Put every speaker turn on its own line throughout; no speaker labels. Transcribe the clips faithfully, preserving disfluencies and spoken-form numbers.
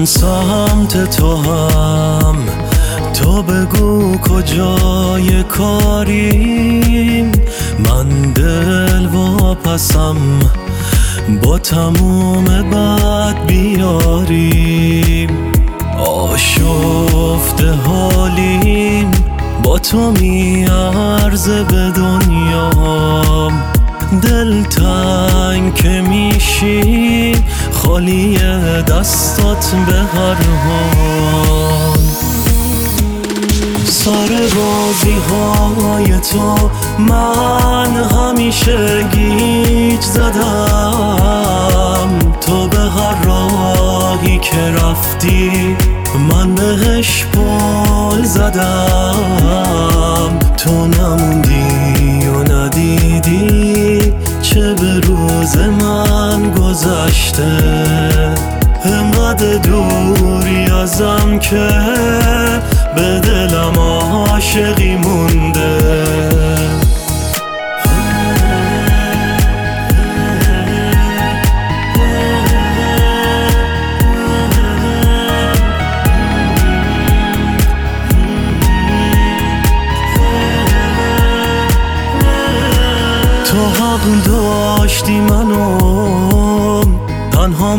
سمت تو هم، تو بگو کجای کاریم. من دل واپسم با تموم بد بیاریم. آشفته حالیم با تو میارزه به دنیام. دل تنگ که میشی خالی دستات به هر حال. سر بازی های تو من همیشه گیج زدم. تو به هر راهی که رفتی من بهش پل زدم. تو نموندی و ندیدی چه به روز من گذشته. انقدر دوری ازم که به دلم عاشقی مونده. تو حق داشتی منو تنها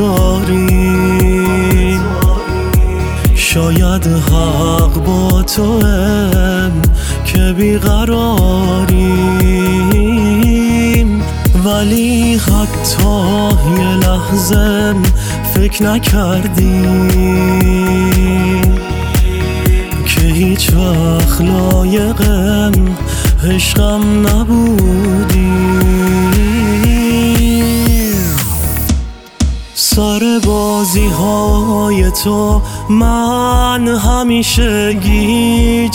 مذاری. شاید حق با تو هم که بیقراریم. ولی حتی یه لحظه فکر نکردی که هیچ وقت لایقم عشقم نبودی. سر بازی های تو من همیشه گیج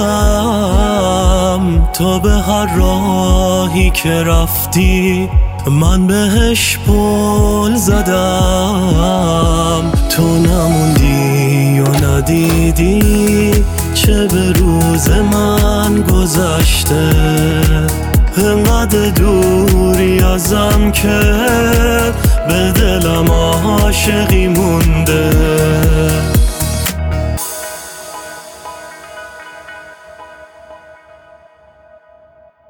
زدم. تو به هر راهی که رفتی من بهش پل زدم. تو نموندی و ندیدی چه به روز من گذشته. انقدر دوری ازم که به دلم عاشقی مونده.